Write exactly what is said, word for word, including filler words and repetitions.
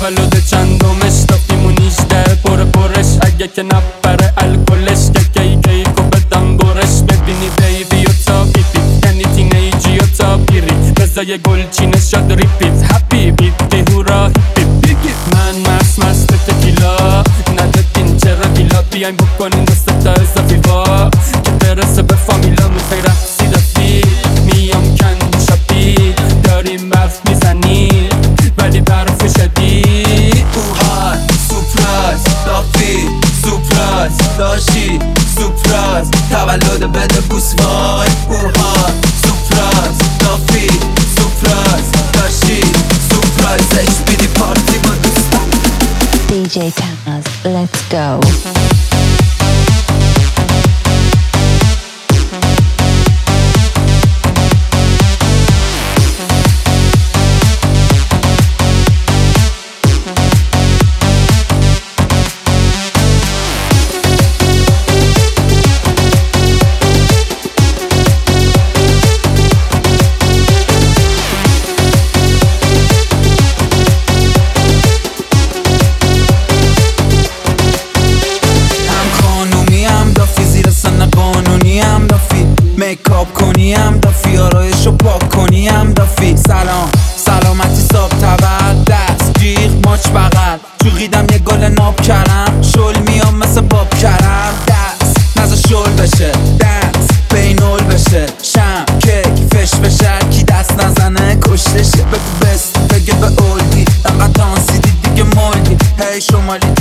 تولد چندمش دافیم و نیجده پر پرش اگه که نپره الکلش که کی کی کو بدم برش ببینی بیبی و تا بیبی یعنی تینیجی و تا بیری بزای گلچینه شد ریپیت هپی بیبی هورا هیپی من مست مست تکیلا ندادین چرا دیلا بیاین بکنین دست تا اضافی وا که برسه به فامیلا میخوای رقصی رفی میام کن شبی داریم برف میزنی ولی برف شدید اوهای سپرایز دافی سپرایز داشی سپرایز تولد بده بوس وای اوهای سپرایز دافی سپرایز داشی سپرایزش بیدی پارتی با دوستم دی جی Taz, let's go. میکاپ کنی هم دافی آرایشو پاک کنی هم دافی سلام سلامتی صاحب تبر دست جیغ ماچ بغل جوغیدم یه گل ناب کرم شل میام مثل باب کرم دست نزا شل بشه دنس بینول بشه شم کیک فش بشه کی دست نزنه کشتشه بگو بست بگه به اولدی انقدر دانسی دید دیگه مولدی هی شمالی